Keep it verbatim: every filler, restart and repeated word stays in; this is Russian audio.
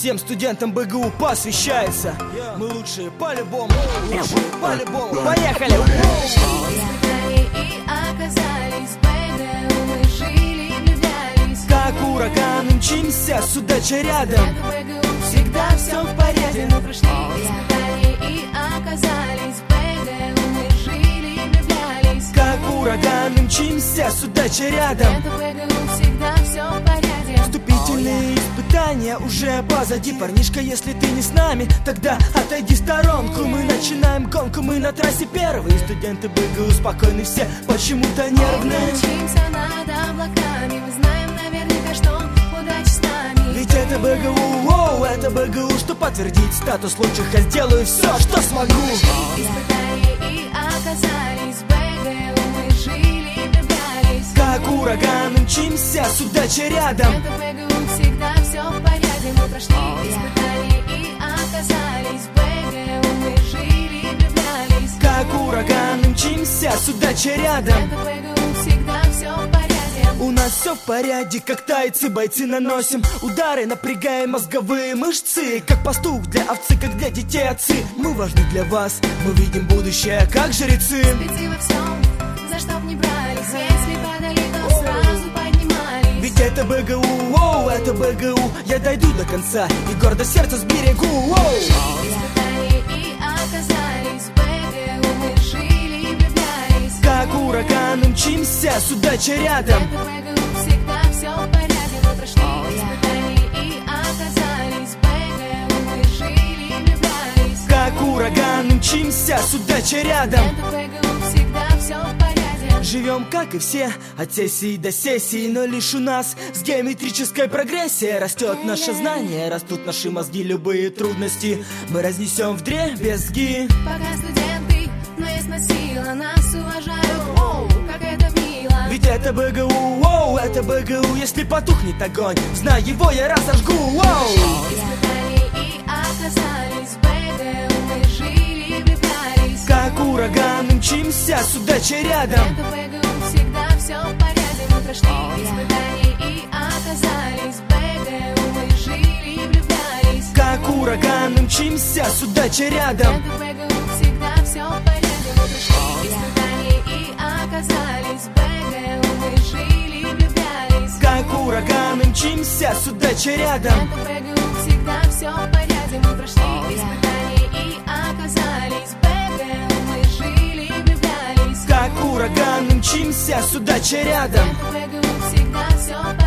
всем студентам БГУ посвящается. Мы лучшие по-любому, лучшие по-любому. Поехали! И оказались в БГУ, мы жили, влюблялись. Как ураган мчимся с удачей рядом. Это БГУ, всегда все в порядке. Мы прошли испытания и оказались в БГУ, мы жили, влюблялись. Как ураган мчимся с удачей рядом. Это БГУ, всегда все в порядке. Вступительные испытания уже позади. Парнишка, если ты не с нами, тогда отойди в сторонку. Мы начинаем гонку, мы на трассе первые. Студенты БГУ спокойны все, почему-то нервные. Мчимся над облаками, мы знаем наверняка, что удача с нами. Ведь это БГУ, оу, это БГУ. Что подтвердить статус лучших, я сделаю все, что смогу. Испытания и оказались в БГУ, мы жили, влюблялись. Как ураган мчимся с удачей рядом. Это БГУ, всегда все в порядке. Мы прошли испытания и оказались в БГУ, мы жили, влюблялись. Как ураган мчимся с удачей рядом. Это БГУ, всегда все в порядке. У нас все в порядке, как тайцы, бойцы наносим удары, напрягаем мозговые мышцы. Как пастух для овцы, как для детей отцы. Мы важны для вас, мы видим будущее, как жрецы. Спецы во всем, за что б не брались. Если падали, то сразу поднимались. Ведь это БГУ, оу, это БГУ. Я дойду до конца и гордо сердце сберегу, оу. Испытания и оказались в БГУ, мы жили, влюблялись. Как ураган мчимся с удачей рядом. Это БГУ, всегда все в порядке. Мы прошли испытания и оказались в БГУ, мы жили, влюблялись. Как ураган мчимся с удачей рядом. Это БГУ, всегда все в порядке. Живем, как и все, от сессии до сессии, но лишь у нас с геометрической прогрессией растет наше знание, растут наши мозги, любые трудности мы разнесем вдребезги. Пока студенты, но есть насила, нас уважают, оу, как это мило. Ведь это БГУ, оу, это БГУ. Если потухнет огонь, знай его, я разожгу, оу. Испытания и оказались в БГУ, мы жили, влюблялись. Как ураган мчимся с удачей рядом. Это БГУ, всегда все в порядке. Мы прошли испытания и оказались в БГУ, мы жили, влюблялись. Как ураган мчимся с удачей рядом. Это БГУ, всегда все в порядке. Мы прошли испытания и оказались в БГУ, мы жили, влюблялись. Как ураган мчимся с удачей рядом. Это БГУ, всегда все в порядке. Мы прошли испытания и оказались в БГУ, мы жили, влюблялись. Как ураган мчимся с удачей рядом. Это БГУ, всегда все в порядке.